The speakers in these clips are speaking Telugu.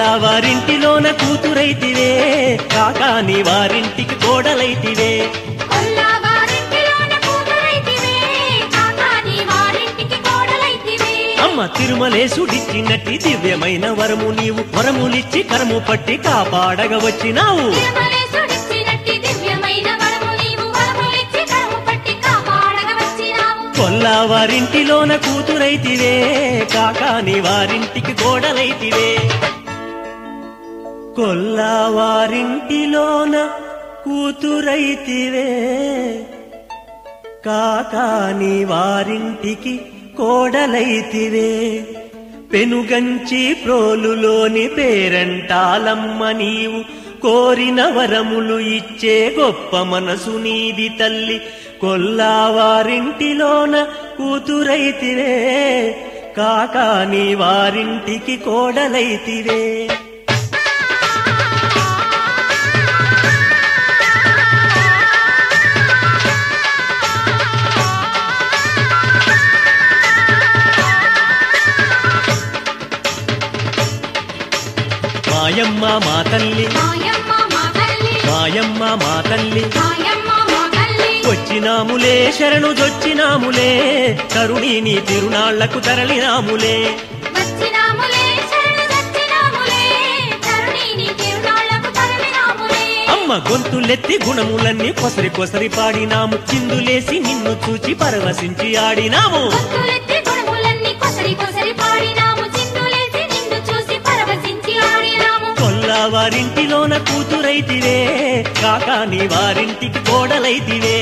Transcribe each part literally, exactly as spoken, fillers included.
వారింటిలోన కూతురైతివే కాకాని వారింటికి కోడలైతివే అమ్మ తిరుమలేశుడిచ్చినట్టి దివ్యమైన వరము నీవు వరములిచ్చి కరము పట్టి కాపాడగ వచ్చినావు కొల్లా వారింటిలోన కూతురైతివే కాకాని వారింటికి కోడలైతివే కొల్లా వారింటిలోన కూతురైతివే కాకాని వారింటికి కోడలైతివే పెనుగంచి ప్రోలులోని పేరంటాలమ్మ నీవు కోరిన వరములు ఇచ్చే గొప్ప మనసు నీది తల్లి కొల్లా వారింటిలోన కూతురైతివే కాకాని వారింటికి కోడలైతివే మాయమ్మ మా తల్లి మాయమ్మ మా తల్లి వచ్చినాములే శరణు జొచ్చినాములే కరుణిని తిరునాళ్లకు తరలినాములే అమ్మ గొంతులెత్తి గుణములన్నీ కొసరి కొసరి పాడినాము చిందులేసి నిన్ను చూచి పరవశించి ఆడినాము కొల్లా వారింటిలోన కూతురైతివే కాకాని వారింటికి కోడలైతివే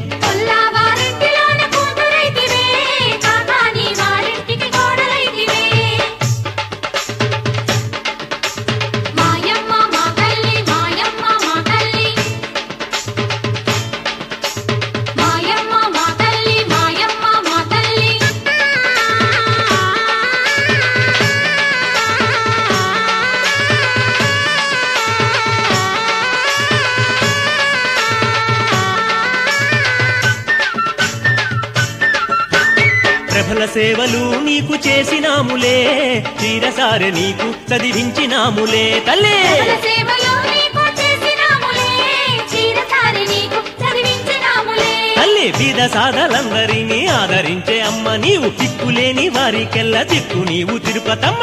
ప్రభల సేవలు నీకు చేసినాములే తీరసారె నీకు చదివించినాములే తల్లే తల్లి బీద సాధలందరినీ ఆదరించే అమ్మ నీవు దిక్కులేని వారికెల్లా దిక్కు నీవు తిరుపతమ్మ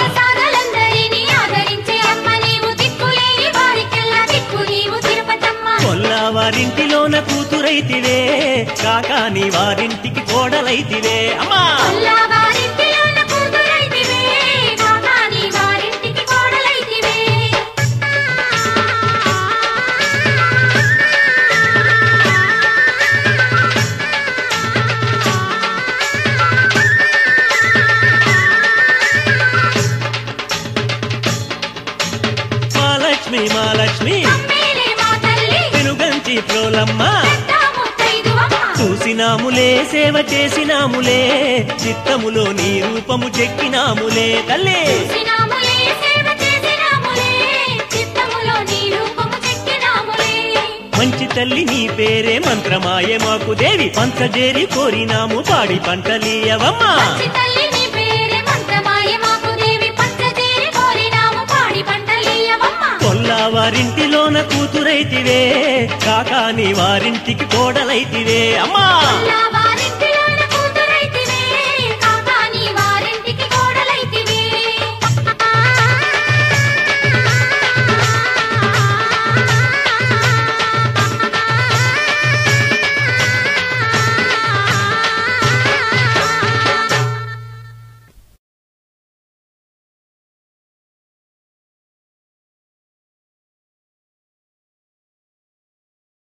కొల్లా వారింటిలోన కూతురైతివే కాకాని వారింటికి కోడలైతివే అమ్మా మహాలక్ష్మి మహాలక్ష్మి పెనుగంచి ప్రోలమ్మ చూసినాములే సేవ చేసినాములే చిత్తములో నీ రూపము చెక్కినాములే తల్లే మంచి తల్లి నీ పేరే మంత్రమాయే మాకు దేవి పంచజేరి కోరినాము పాడి పంటలీయవమ్మా కొల్లా వారింటిలోన కూతురైతివే కాకాని వారింటికి కోడలైతివే అమ్మా